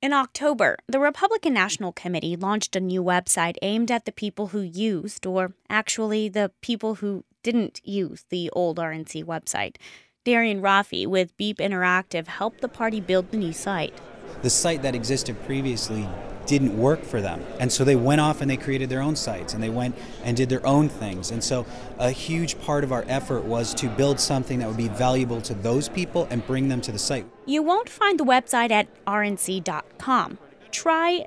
In October, the Republican National Committee launched a new website aimed at the people who used, or actually the people who didn't use, the old RNC website. Darian Rafi with Beep Interactive helped the party build the new site. The site that existed previously didn't work for them. And so they went off and they created their own sites and they went and did their own things. And so a huge part of our effort was to build something that would be valuable to those people and bring them to the site. You won't find the website at rnc.com. Try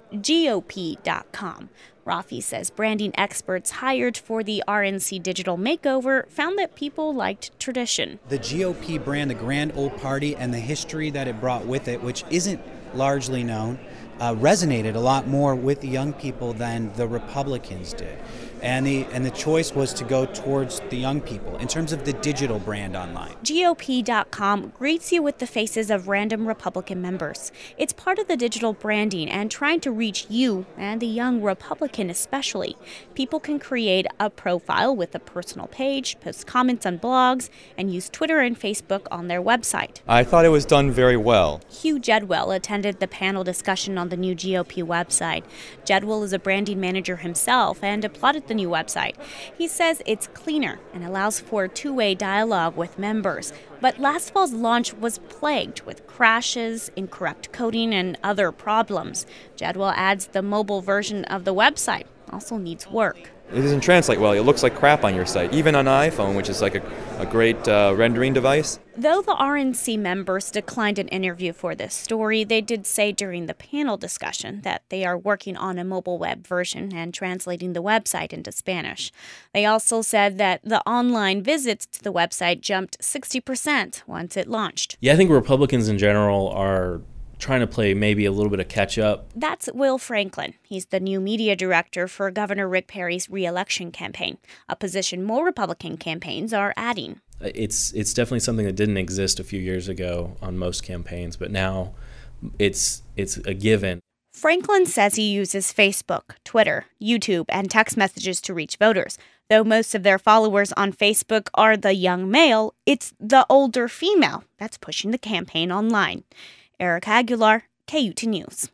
GOP.com. Rafi says branding experts hired for the RNC digital makeover found that people liked tradition. The GOP brand, the Grand Old Party, and the history that it brought with it, which isn't largely known, resonated a lot more with the young people than the Republicans did. And the choice was to go towards the young people in terms of the digital brand online. GOP.com greets you with the faces of random Republican members. It's part of the digital branding and trying to reach you and the young Republican especially. People can create a profile with a personal page, post comments on blogs, and use Twitter and Facebook on their website. I thought it was done very well. Hugh Jedwell attended the panel discussion on the new GOP website. Jedwell is a branding manager himself and applauded the new website. He says it's cleaner and allows for two-way dialogue with members. But last fall's launch was plagued with crashes, incorrect coding, and other problems. Jedwell adds the mobile version of the website also needs work. It doesn't translate well. It looks like crap on your site, even on an iPhone, which is like a great rendering device. Though the RNC members declined an interview for this story, they did say during the panel discussion that they are working on a mobile web version and translating the website into Spanish. They also said that the online visits to the website jumped 60% once it launched. Yeah, I think Republicans in general are trying to play maybe a little bit of catch up. That's Will Franklin. He's the new media director for Governor Rick Perry's re-election campaign, a position more Republican campaigns are adding. It's definitely something that didn't exist a few years ago on most campaigns, but now it's a given. Franklin says he uses Facebook, Twitter, YouTube, and text messages to reach voters. Though most of their followers on Facebook are the young male, it's the older female that's pushing the campaign online. Erica Aguilar, KUT News.